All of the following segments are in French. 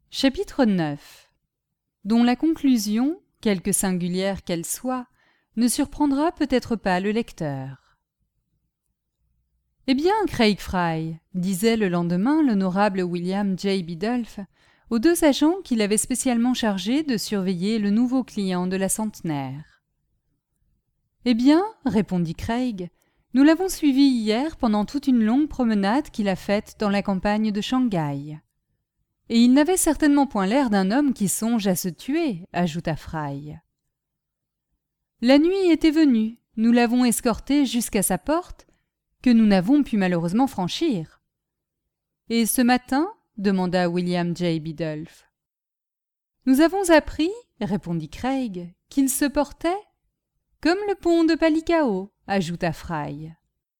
Chapitre 9 dont la conclusion, quelque singulière qu'elle soit, ne surprendra peut-être pas le lecteur. « Eh bien, Craig Fry, disait le lendemain l'honorable William J. Biddulph aux deux agents qu'il avait spécialement chargés de surveiller le nouveau client de la centenaire. « Eh bien, répondit Craig, nous l'avons suivi hier pendant toute une longue promenade qu'il a faite dans la campagne de Shanghai. Et il n'avait certainement point l'air d'un homme qui songe à se tuer, ajouta Fry. La nuit était venue, nous l'avons escorté jusqu'à sa porte, que nous n'avons pu malheureusement franchir. Et ce matin, demanda William J. Biddulph. Nous avons appris, répondit Craig, qu'il se portait comme le pont de Palikao, ajouta Fry.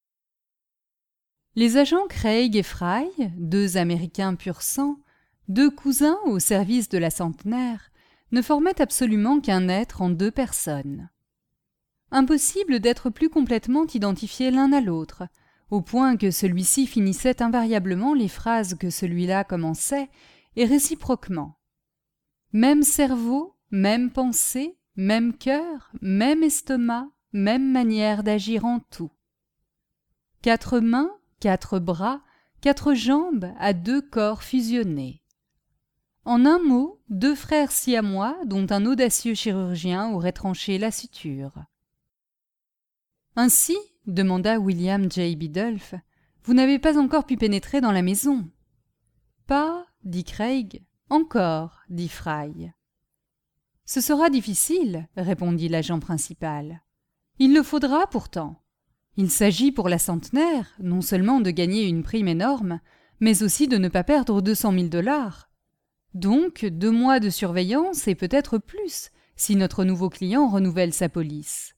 Les agents Craig et Fry, deux Américains pur sang, deux cousins au service de la centenaire, ne formaient absolument qu'un être en deux personnes. Impossible d'être plus complètement identifiés l'un à l'autre, au point que celui-ci finissait invariablement les phrases que celui-là commençait, et réciproquement. Même cerveau, même pensée, même cœur, même estomac, même manière d'agir en tout. 4 mains, 4 bras, 4 jambes à 2 corps fusionnés. En un mot, 2 frères siamois dont un audacieux chirurgien aurait tranché la suture. « Ainsi, demanda William J. Biddulph, vous n'avez pas encore pu pénétrer dans la maison. »« Pas, dit Craig. Encore, dit Fry. »« Ce sera difficile, répondit l'agent principal. Il le faudra pourtant. Il s'agit pour la centenaire non seulement de gagner une prime énorme, mais aussi de ne pas perdre $200,000. Donc 2 mois de surveillance et peut-être plus, si notre nouveau client renouvelle sa police.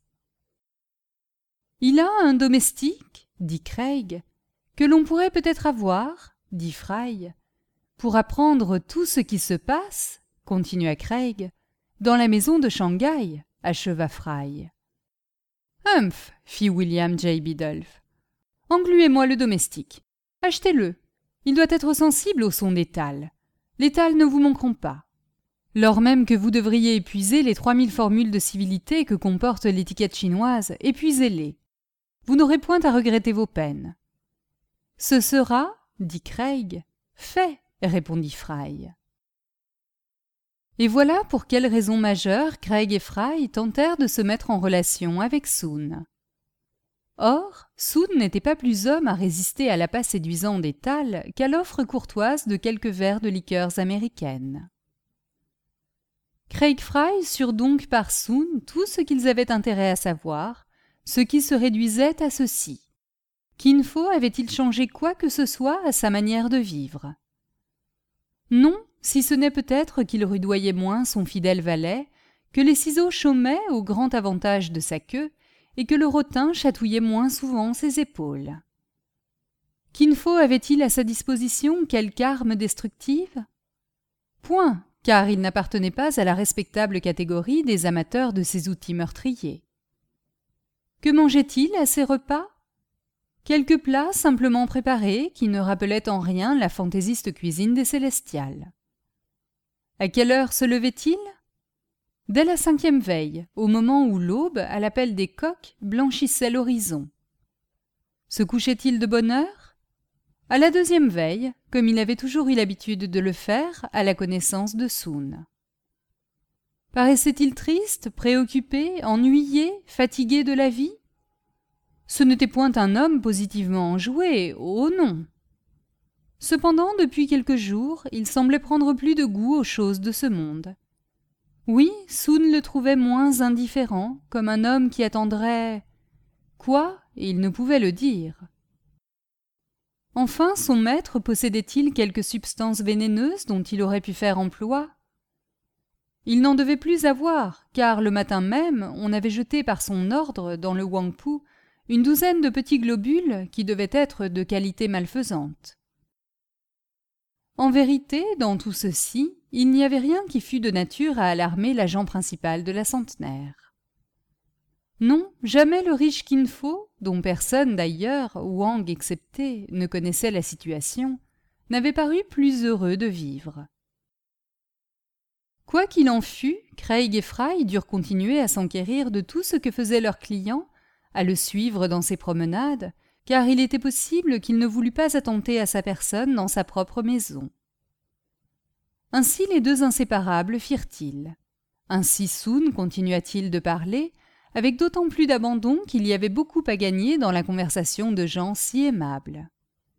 « Il a un domestique, dit Craig, que l'on pourrait peut-être avoir, dit Fry, pour apprendre tout ce qui se passe, continua Craig, dans la maison de Shanghai, acheva Fry. « Humph, fit William J. Biddulph. Engluez-moi le domestique. Achetez-le. Il doit être sensible au son d'étal. Les tals ne vous manqueront pas. Lors même que vous devriez épuiser les 3000 formules de civilité que comporte l'étiquette chinoise, épuisez-les. Vous n'aurez point à regretter vos peines. »« Ce sera, dit Craig. Fait, répondit Fry. Et voilà pour quelle raison majeure Craig et Fry tentèrent de se mettre en relation avec Soun. Or, Soun n'était pas plus homme à résister à l'appât séduisant des tals qu'à l'offre courtoise de quelques verres de liqueurs américaines. Craig Fry surent donc par Soun tout ce qu'ils avaient intérêt à savoir, ce qui se réduisait à ceci. Kin Fo avait-il changé quoi que ce soit à sa manière de vivre? Non, si ce n'est peut-être qu'il rudoyait moins son fidèle valet, que les ciseaux chômaient au grand avantage de sa queue, et que le rotin chatouillait moins souvent ses épaules. Kin Fo avait-il à sa disposition quelque arme destructive? Point, car il n'appartenait pas à la respectable catégorie des amateurs de ces outils meurtriers. Que mangeait-il à ses repas? Quelques plats simplement préparés qui ne rappelaient en rien la fantaisiste cuisine des Célestials. À quelle heure se levait-il? Dès la 5e veille, au moment où l'aube, à l'appel des coqs, blanchissait l'horizon. Se couchait-il de bonne heure? À la 2e veille, comme il avait toujours eu l'habitude de le faire à la connaissance de Soun. Paraissait-il triste, préoccupé, ennuyé, fatigué de la vie? Ce n'était point un homme positivement enjoué, oh non. Cependant, depuis quelques jours, il semblait prendre plus de goût aux choses de ce monde. Oui, Soun le trouvait moins indifférent, comme un homme qui attendrait... Quoi? Il ne pouvait le dire. Enfin, son maître possédait-il quelque substance vénéneuse dont il aurait pu faire emploi? Il n'en devait plus avoir, car le matin même, on avait jeté par son ordre dans le Huangpu une douzaine de petits globules qui devaient être de qualité malfaisante. En vérité, dans tout ceci, il n'y avait rien qui fût de nature à alarmer l'agent principal de la centenaire. Non, jamais le riche Kin Fo, dont personne d'ailleurs, Wang excepté, ne connaissait la situation, n'avait paru plus heureux de vivre. Quoi qu'il en fût, Craig et Fry durent continuer à s'enquérir de tout ce que faisait leur client, à le suivre dans ses promenades, car il était possible qu'il ne voulût pas attenter à sa personne dans sa propre maison. Ainsi les deux inséparables firent-ils. Ainsi Soun continua-t-il de parler, avec d'autant plus d'abandon qu'il y avait beaucoup à gagner dans la conversation de gens si aimables.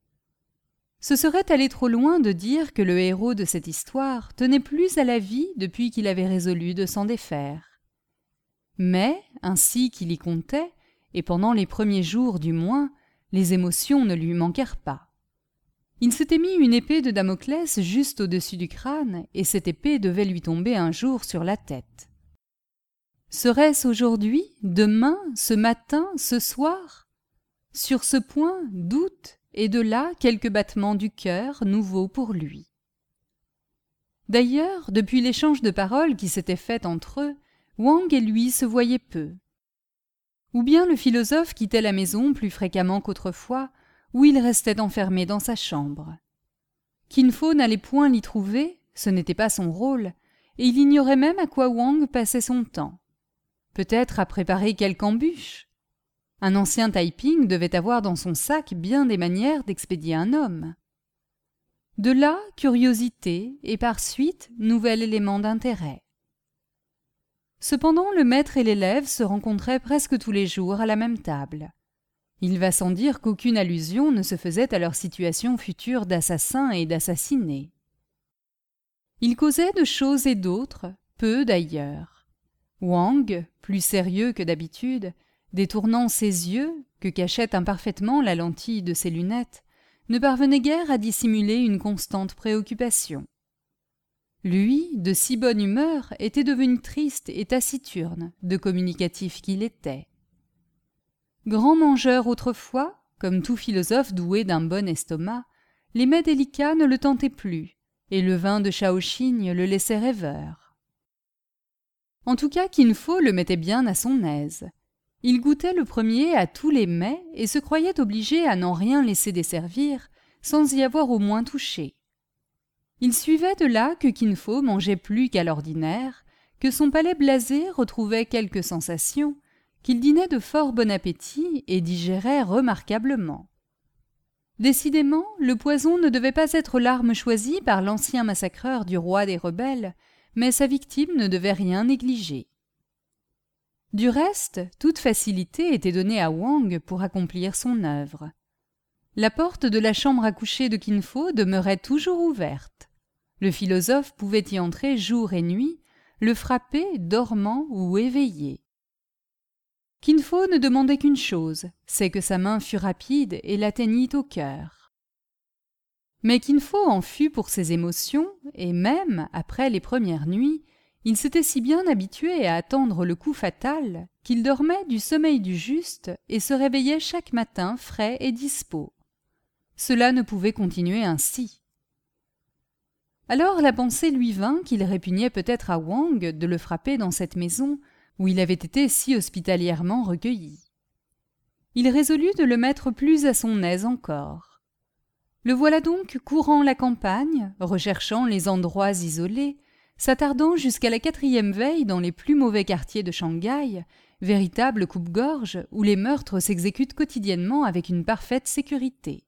Ce serait aller trop loin de dire que le héros de cette histoire tenait plus à la vie depuis qu'il avait résolu de s'en défaire. Mais, ainsi qu'il y comptait, et pendant les premiers jours du moins, les émotions ne lui manquèrent pas. Il s'était mis une épée de Damoclès juste au-dessus du crâne, et cette épée devait lui tomber un jour sur la tête. Serait-ce aujourd'hui, demain, ce matin, ce soir ? Sur ce point, doute, et de là quelques battements du cœur nouveaux pour lui. D'ailleurs, depuis l'échange de paroles qui s'était fait entre eux, Wang et lui se voyaient peu. Ou bien le philosophe quittait la maison plus fréquemment qu'autrefois, ou il restait enfermé dans sa chambre. Kin Fo n'allait point l'y trouver, ce n'était pas son rôle, et il ignorait même à quoi Wang passait son temps. Peut-être à préparer quelque embûche. Un ancien Taiping devait avoir dans son sac bien des manières d'expédier un homme. De là, curiosité et par suite, nouvel élément d'intérêt. Cependant, le maître et l'élève se rencontraient presque tous les jours à la même table. Il va sans dire qu'aucune allusion ne se faisait à leur situation future d'assassins et d'assassinés. Ils causaient de choses et d'autres, peu d'ailleurs. Wang, plus sérieux que d'habitude, détournant ses yeux, que cachait imparfaitement la lentille de ses lunettes, ne parvenait guère à dissimuler une constante préoccupation. Lui, de si bonne humeur, était devenu triste et taciturne, de communicatif qu'il était. Grand mangeur autrefois, comme tout philosophe doué d'un bon estomac, les mets délicats ne le tentaient plus, et le vin de Shaoxing le laissait rêveur. En tout cas, Kin Fo le mettait bien à son aise. Il goûtait le premier à tous les mets et se croyait obligé à n'en rien laisser desservir, sans y avoir au moins touché. Il suivait de là que Kin Fo mangeait plus qu'à l'ordinaire, que son palais blasé retrouvait quelques sensations, qu'il dînait de fort bon appétit et digérait remarquablement. Décidément, le poison ne devait pas être l'arme choisie par l'ancien massacreur du roi des rebelles, mais sa victime ne devait rien négliger. Du reste, toute facilité était donnée à Wang pour accomplir son œuvre. La porte de la chambre à coucher de Kin Fo demeurait toujours ouverte. Le philosophe pouvait y entrer jour et nuit, le frapper dormant ou éveillé. Kin Fo ne demandait qu'une chose, c'est que sa main fût rapide et l'atteignît au cœur. Mais Kin Fo en fut pour ses émotions, et même, après les premières nuits, il s'était si bien habitué à attendre le coup fatal qu'il dormait du sommeil du juste et se réveillait chaque matin frais et dispos. Cela ne pouvait continuer ainsi. Alors la pensée lui vint qu'il répugnait peut-être à Wang de le frapper dans cette maison où il avait été si hospitalièrement recueilli. Il résolut de le mettre plus à son aise encore. Le voilà donc courant la campagne, recherchant les endroits isolés, s'attardant jusqu'à la 4e veille dans les plus mauvais quartiers de Shanghai, véritable coupe-gorge où les meurtres s'exécutent quotidiennement avec une parfaite sécurité.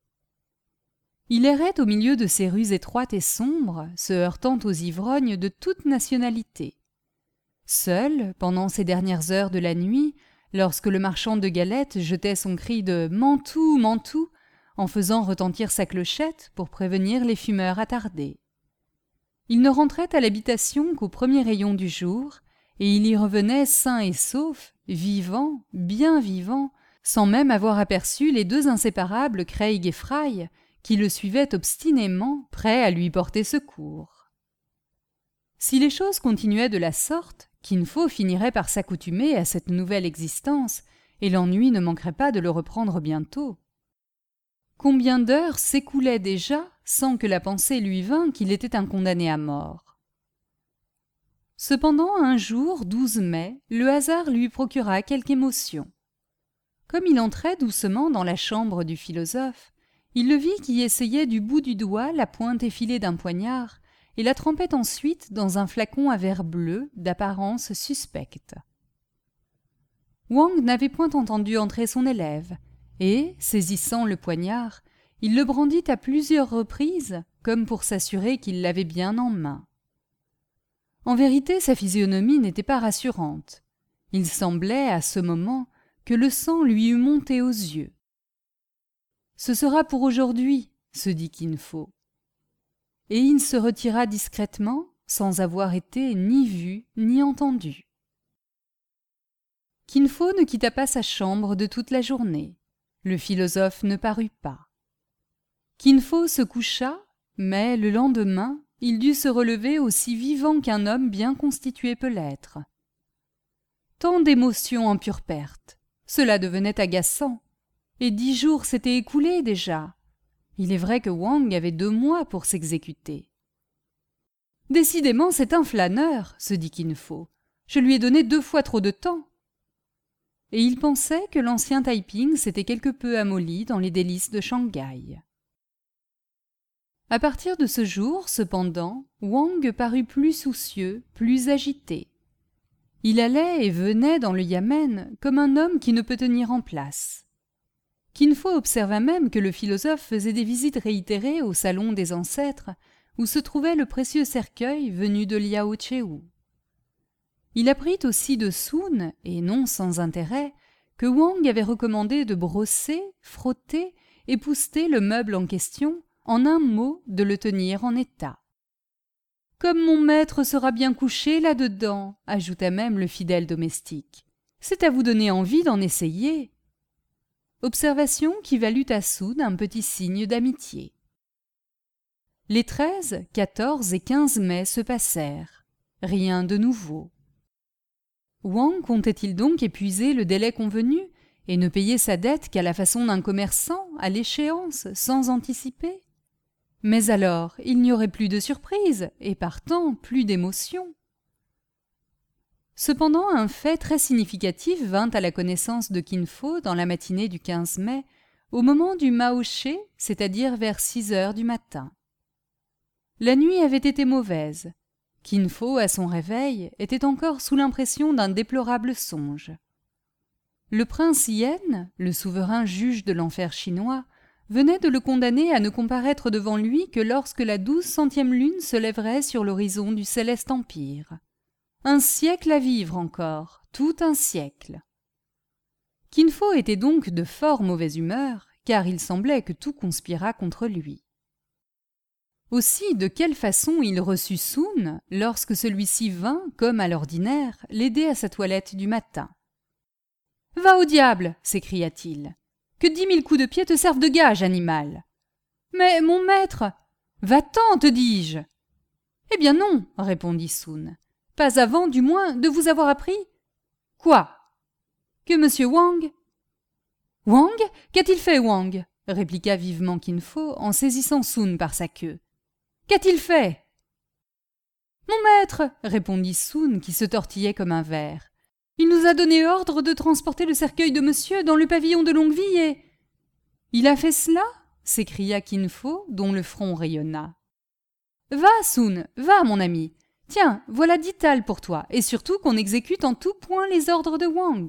Il errait au milieu de ces rues étroites et sombres, se heurtant aux ivrognes de toute nationalité. Seul, pendant ces dernières heures de la nuit, lorsque le marchand de galettes jetait son cri de « Mantoue, Mantoue !» en faisant retentir sa clochette pour prévenir les fumeurs attardés. Il ne rentrait à l'habitation qu'au premier rayon du jour, et il y revenait sain et sauf, vivant, bien vivant, sans même avoir aperçu les deux inséparables Craig et Fry, qui le suivaient obstinément, prêts à lui porter secours. Si les choses continuaient de la sorte, Kin Fo finirait par s'accoutumer à cette nouvelle existence, et l'ennui ne manquerait pas de le reprendre bientôt. Combien d'heures s'écoulaient déjà sans que la pensée lui vînt qu'il était un condamné à mort. Cependant, un jour, 12 mai, le hasard lui procura quelque émotion. Comme il entrait doucement dans la chambre du philosophe, il le vit qui essayait du bout du doigt la pointe effilée d'un poignard et la trempait ensuite dans un flacon à verre bleu d'apparence suspecte. Wang n'avait point entendu entrer son élève, et, saisissant le poignard, il le brandit à plusieurs reprises, comme pour s'assurer qu'il l'avait bien en main. En vérité, sa physionomie n'était pas rassurante. Il semblait, à ce moment, que le sang lui eût monté aux yeux. « Ce sera pour aujourd'hui, » se dit Kin Fo. Et il se retira discrètement, sans avoir été ni vu ni entendu. Kin Fo ne quitta pas sa chambre de toute la journée. Le philosophe ne parut pas. Kin Fo se coucha, mais le lendemain, il dut se relever aussi vivant qu'un homme bien constitué peut l'être. Tant d'émotions en pure perte, cela devenait agaçant, et 10 jours s'étaient écoulés déjà. Il est vrai que Wang avait 2 mois pour s'exécuter. « Décidément, c'est un flâneur, » se dit Kin Fo. « Je lui ai donné 2 fois trop de temps. » Et il pensait que l'ancien Taiping s'était quelque peu amolli dans les délices de Shanghai. À partir de ce jour, cependant, Wang parut plus soucieux, plus agité. Il allait et venait dans le yamen comme un homme qui ne peut tenir en place. Kin Fo observa même que le philosophe faisait des visites réitérées au salon des ancêtres, où se trouvait le précieux cercueil venu de Liao Tchéou. Il apprit aussi de Sun, et non sans intérêt, que Wang avait recommandé de brosser, frotter, épousseter le meuble en question, en un mot de le tenir en état. « Comme mon maître sera bien couché là-dedans, » ajouta même le fidèle domestique. « C'est à vous donner envie d'en essayer. » Observation qui valut à Sun un petit signe d'amitié. Les 13, 14 et 15 mai se passèrent. Rien de nouveau. Wang comptait-il donc épuiser le délai convenu et ne payer sa dette qu'à la façon d'un commerçant, à l'échéance, sans anticiper? Mais alors, il n'y aurait plus de surprise, et partant, plus d'émotion. Cependant, un fait très significatif vint à la connaissance de Kin Fo dans la matinée du 15 mai, au moment du Mao She, c'est-à-dire vers 6 heures du matin. La nuit avait été mauvaise. Kin Fo, à son réveil, était encore sous l'impression d'un déplorable songe. Le prince Yen, le souverain juge de l'enfer chinois, venait de le condamner à ne comparaître devant lui que lorsque la 1200e lune se lèverait sur l'horizon du céleste empire. Un siècle à vivre encore, tout un siècle. Kin Fo était donc de fort mauvaise humeur, car il semblait que tout conspirât contre lui. Aussi, de quelle façon il reçut Sun lorsque celui-ci vint, comme à l'ordinaire, l'aider à sa toilette du matin. « Va au diable !» s'écria-t-il. « Que 10 000 coups de pied te servent de gage, animal !»« Mais, mon maître !»« Va-t'en, te dis-je !»« Eh bien non, répondit Sun. « Pas avant, du moins, de vous avoir appris. »« Quoi ? Que monsieur Wang ?»« Wang ? Qu'a-t-il fait, Wang ?» répliqua vivement Kin Fo en saisissant Sun par sa queue. « Qu'a-t-il fait ?»« Mon maître !» répondit Sun qui se tortillait comme un ver. « Il nous a donné ordre de transporter le cercueil de monsieur dans le pavillon de Longueville et... »« Il a fait cela ?» s'écria Kin Fo, dont le front rayonna. « Va, Sun, va, mon ami. Tiens, voilà 10 thalles pour toi, et surtout qu'on exécute en tout point les ordres de Wang. »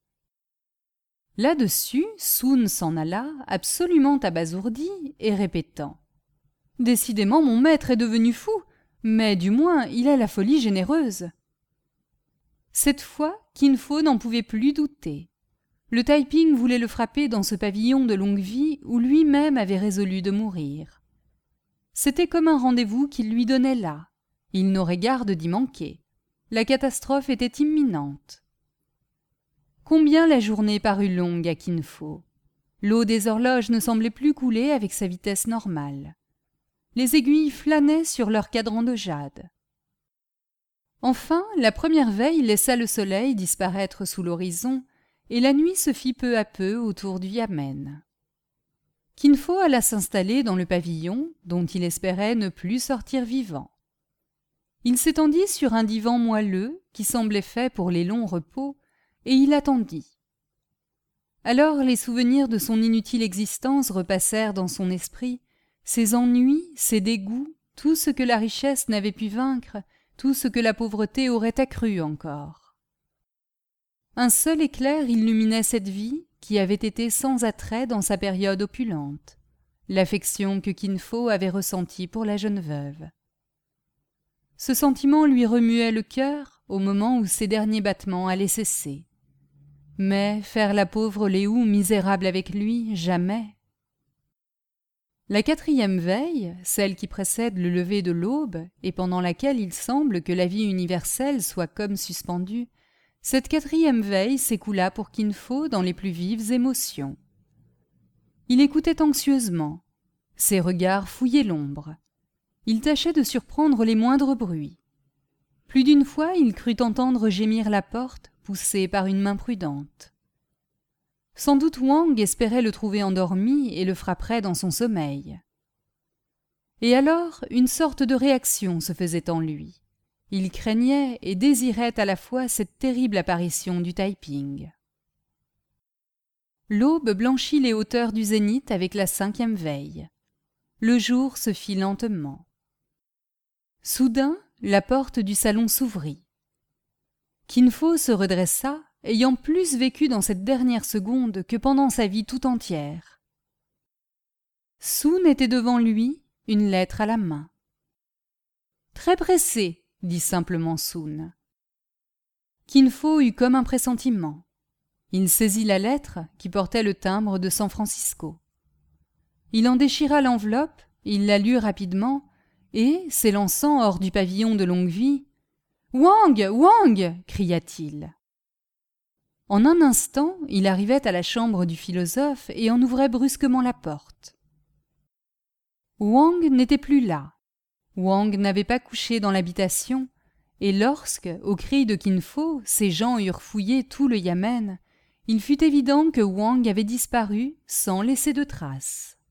Là-dessus, Sun s'en alla, absolument abasourdi, et répétant « Décidément, mon maître est devenu fou, mais du moins, il a la folie généreuse. » Cette fois, Kin Fo n'en pouvait plus douter. Le Taiping voulait le frapper dans ce pavillon de Longueville où lui-même avait résolu de mourir. C'était comme un rendez-vous qu'il lui donnait là. Il n'aurait garde d'y manquer. La catastrophe était imminente. Combien la journée parut longue à Kin Fo. L'eau des horloges ne semblait plus couler avec sa vitesse normale. Les aiguilles flânaient sur leur cadran de jade. Enfin, la première veille laissa le soleil disparaître sous l'horizon, et la nuit se fit peu à peu autour du yamen. Kin Fo alla s'installer dans le pavillon, dont il espérait ne plus sortir vivant. Il s'étendit sur un divan moelleux, qui semblait fait pour les longs repos, et il attendit. Alors les souvenirs de son inutile existence repassèrent dans son esprit, ses ennuis, ses dégoûts, tout ce que la richesse n'avait pu vaincre, tout ce que la pauvreté aurait accru encore. Un seul éclair illuminait cette vie qui avait été sans attrait dans sa période opulente, l'affection que Kin Fo avait ressentie pour la jeune veuve. Ce sentiment lui remuait le cœur au moment où ses derniers battements allaient cesser. Mais faire la pauvre Léou misérable avec lui, jamais. La 4e veille, celle qui précède le lever de l'aube et pendant laquelle il semble que la vie universelle soit comme suspendue, cette 4e veille s'écoula pour Kin Fo dans les plus vives émotions. Il écoutait anxieusement. Ses regards fouillaient l'ombre. Il tâchait de surprendre les moindres bruits. Plus d'une fois, il crut entendre gémir la porte, poussée par une main prudente. Sans doute Wang espérait le trouver endormi et le frapperait dans son sommeil. Et alors, une sorte de réaction se faisait en lui. Il craignait et désirait à la fois cette terrible apparition du Taiping. L'aube blanchit les hauteurs du zénith avec la 5e veille. Le jour se fit lentement. Soudain, la porte du salon s'ouvrit. Kin Fo se redressa, ayant plus vécu dans cette dernière seconde que pendant sa vie tout entière. Sun était devant lui, une lettre à la main. « Très pressé », dit simplement Sun. Kin Fo eut comme un pressentiment. Il saisit la lettre qui portait le timbre de San Francisco. Il en déchira l'enveloppe, il la lut rapidement et, s'élançant hors du pavillon de Longue-Vie, « Wang, Wang !» cria-t-il. En un instant, il arrivait à la chambre du philosophe et en ouvrait brusquement la porte. Wang n'était plus là. Wang n'avait pas couché dans l'habitation, et lorsque, au cri de Kin Fo, ces gens eurent fouillé tout le yamen, il fut évident que Wang avait disparu sans laisser de traces.